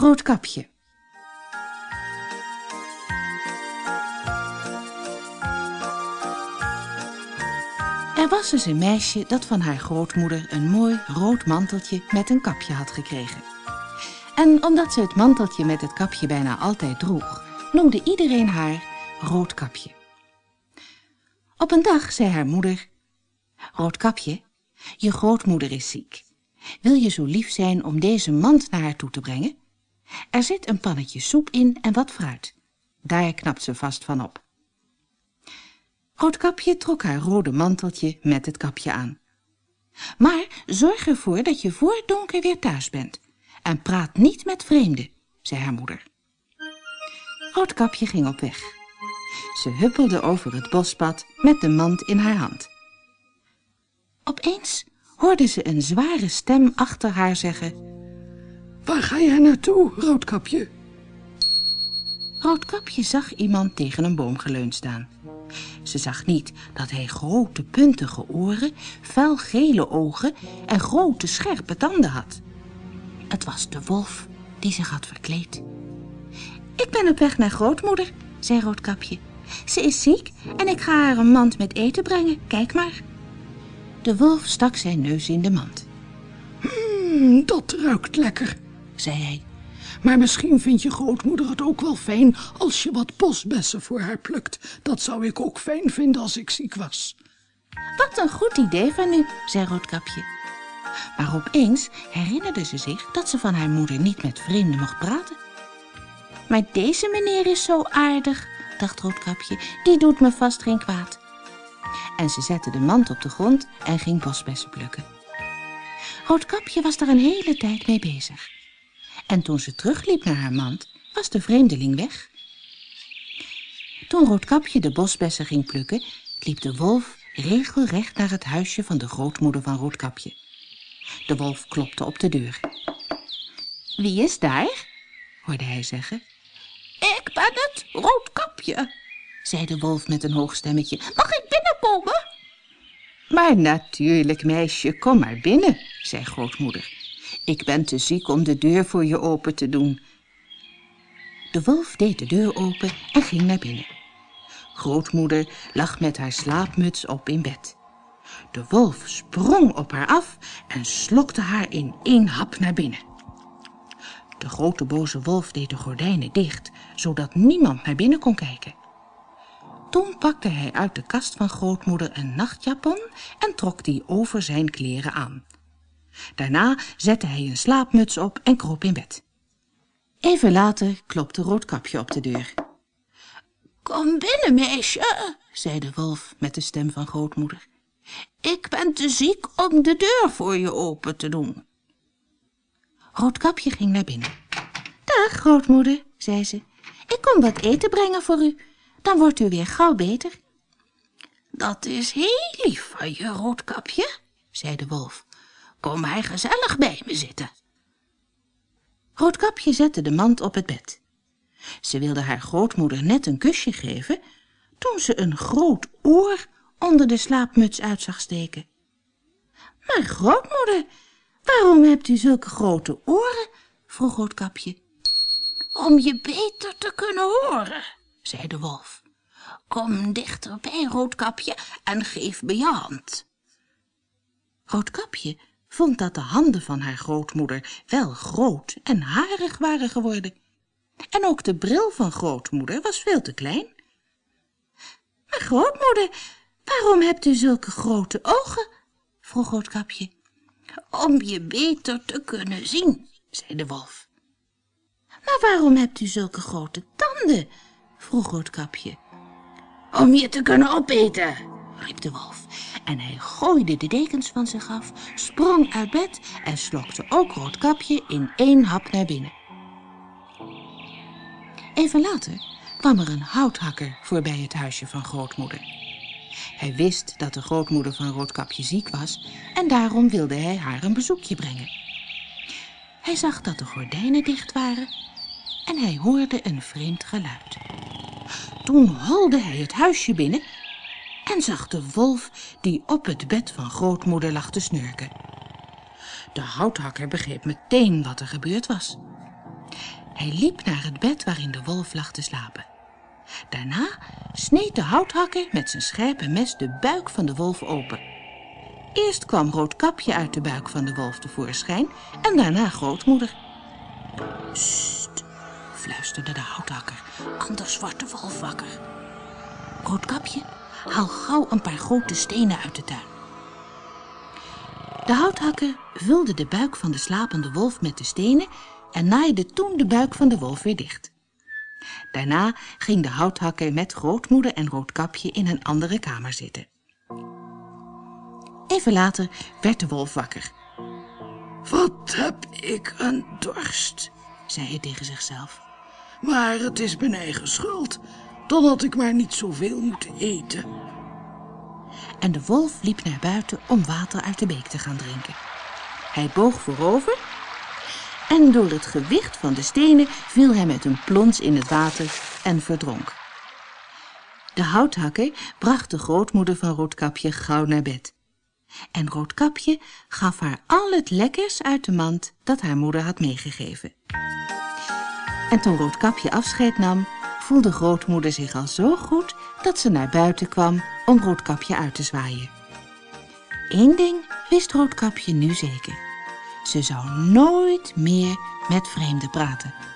Roodkapje. Er was eens een meisje dat van haar grootmoeder een mooi rood manteltje met een kapje had gekregen. En omdat ze het manteltje met het kapje bijna altijd droeg, noemde iedereen haar Roodkapje. Op een dag zei haar moeder: Roodkapje, je grootmoeder is ziek. Wil je zo lief zijn om deze mand naar haar toe te brengen? Er zit een pannetje soep in en wat fruit. Daar knapt ze vast van op. Roodkapje trok haar rode manteltje met het kapje aan. Maar zorg ervoor dat je voor donker weer thuis bent. En praat niet met vreemden, zei haar moeder. Roodkapje ging op weg. Ze huppelde over het bospad met de mand in haar hand. Opeens hoorde ze een zware stem achter haar zeggen: Waar ga jij naartoe, Roodkapje? Roodkapje zag iemand tegen een boom geleund staan. Ze zag niet dat hij grote puntige oren, felgele ogen en grote scherpe tanden had. Het was de wolf die zich had verkleed. Ik ben op weg naar grootmoeder, zei Roodkapje. Ze is ziek en ik ga haar een mand met eten brengen, kijk maar. De wolf stak zijn neus in de mand. Dat ruikt lekker, zei hij. Maar misschien vindt je grootmoeder het ook wel fijn als je wat bosbessen voor haar plukt. Dat zou ik ook fijn vinden als ik ziek was. Wat een goed idee van u, zei Roodkapje. Maar opeens herinnerde ze zich dat ze van haar moeder niet met vreemden mocht praten. Maar deze meneer is zo aardig, dacht Roodkapje, die doet me vast geen kwaad. En ze zette de mand op de grond en ging bosbessen plukken. Roodkapje was daar een hele tijd mee bezig. En toen ze terugliep naar haar mand, was de vreemdeling weg. Toen Roodkapje de bosbessen ging plukken, liep de wolf regelrecht naar het huisje van de grootmoeder van Roodkapje. De wolf klopte op de deur. Wie is daar? Hoorde hij zeggen. Ik ben het, Roodkapje, zei de wolf met een hoog stemmetje. Mag ik binnenkomen? Maar natuurlijk, meisje, kom maar binnen, zei grootmoeder. Ik ben te ziek om de deur voor je open te doen. De wolf deed de deur open en ging naar binnen. Grootmoeder lag met haar slaapmuts op in bed. De wolf sprong op haar af en slokte haar in 1 hap naar binnen. De grote boze wolf deed de gordijnen dicht, zodat niemand naar binnen kon kijken. Toen pakte hij uit de kast van grootmoeder een nachtjapon en trok die over zijn kleren aan. Daarna zette hij een slaapmuts op en kroop in bed. Even later klopte Roodkapje op de deur. Kom binnen, meisje, zei de wolf met de stem van grootmoeder. Ik ben te ziek om de deur voor je open te doen. Roodkapje ging naar binnen. Dag, grootmoeder, zei ze. Ik kom wat eten brengen voor u. Dan wordt u weer gauw beter. Dat is heel lief van je, Roodkapje, zei de wolf. Kom maar gezellig bij me zitten. Roodkapje zette de mand op het bed. Ze wilde haar grootmoeder net een kusje geven, toen ze een groot oor onder de slaapmuts uit zag steken. Maar grootmoeder, waarom hebt u zulke grote oren? Vroeg Roodkapje. Om je beter te kunnen horen, zei de wolf. Kom dichterbij, Roodkapje, en geef me je hand. Roodkapje vond dat de handen van haar grootmoeder wel groot en harig waren geworden. En ook de bril van grootmoeder was veel te klein. Maar grootmoeder, waarom hebt u zulke grote ogen? Vroeg Roodkapje. Om je beter te kunnen zien, zei de wolf. Maar waarom hebt u zulke grote tanden? Vroeg Roodkapje. Om je te kunnen opeten, riep de wolf. En hij gooide de dekens van zich af, sprong uit bed en slokte ook Roodkapje in 1 hap naar binnen. Even later kwam er een houthakker voorbij het huisje van grootmoeder. Hij wist dat de grootmoeder van Roodkapje ziek was en daarom wilde hij haar een bezoekje brengen. Hij zag dat de gordijnen dicht waren en hij hoorde een vreemd geluid. Toen holde hij het huisje binnen en zag de wolf die op het bed van grootmoeder lag te snurken. De houthakker begreep meteen wat er gebeurd was. Hij liep naar het bed waarin de wolf lag te slapen. Daarna sneed de houthakker met zijn scherpe mes de buik van de wolf open. Eerst kwam Roodkapje uit de buik van de wolf tevoorschijn en daarna grootmoeder. Sst, fluisterde de houthakker, anders wordt de wolf wakker. Roodkapje, haal gauw een paar grote stenen uit de tuin. De houthakker vulde de buik van de slapende wolf met de stenen en naaide toen de buik van de wolf weer dicht. Daarna ging de houthakker met grootmoeder en Roodkapje in een andere kamer zitten. Even later werd de wolf wakker. Wat heb ik een dorst, zei hij tegen zichzelf. maar het is mijn eigen schuld. Dan had ik maar niet zoveel moeten eten. En de wolf liep naar buiten om water uit de beek te gaan drinken. Hij boog voorover en door het gewicht van de stenen viel hij met een plons in het water en verdronk. De houthakker bracht de grootmoeder van Roodkapje gauw naar bed. En Roodkapje gaf haar al het lekkers uit de mand dat haar moeder had meegegeven. En toen Roodkapje afscheid nam, voelde grootmoeder zich al zo goed dat ze naar buiten kwam om Roodkapje uit te zwaaien. Eén ding wist Roodkapje nu zeker. Ze zou nooit meer met vreemden praten.